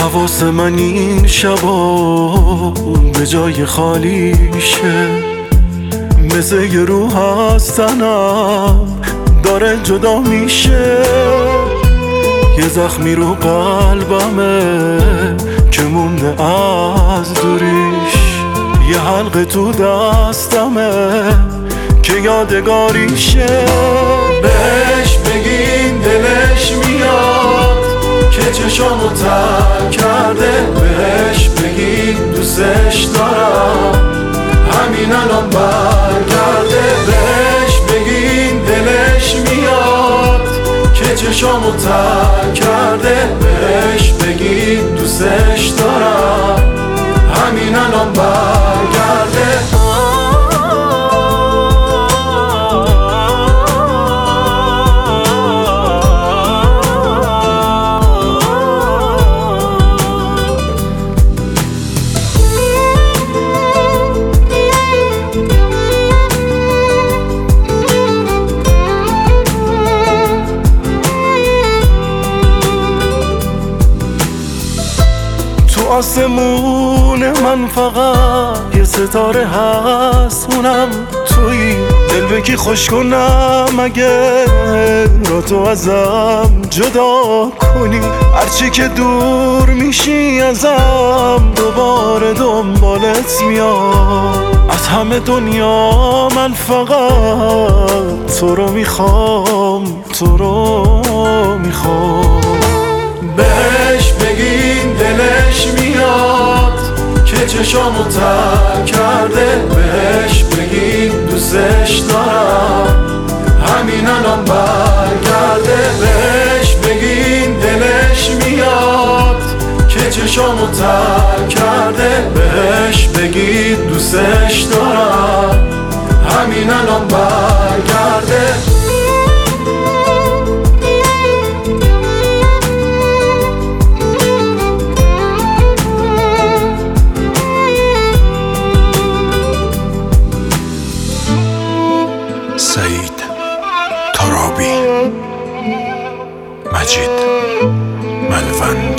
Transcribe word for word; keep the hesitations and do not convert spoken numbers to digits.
حواس من این شبا به جای خالیشه، مثل یه روح از تنم داره جدا میشه. یه زخمی رو قلبمه که مونده از دوریش، یه حلقه تو دستمه که یادگاریشه. بهش بگین دلش میاد که چشامو تر کرده، بهش بگین دوستش دارم همین الان برگرده. بهش بگین دلش میاد که چشامو تر کرده، بهش بگین دوستش دارم همین الان برگرده. آسمون من فقط یه ستاره هست، اونم توی دل بکی خوش کنم اگه را تو ازم جدا کنی. هرچی که دور میشی ازم دوباره دنبالت میام. از همه دنیا من فقط تو رو میخوام، تو رو میخوام. بهش بگین دلش میاد که چشامو تر کرده، بهش بگین دوستش دارم همین الان برگرده. بهش بگین دلش میاد که چشامو تر کرده، بهش بگین دوستش دارم همین الان برگرده. سعید ترابی، مجید ملوند.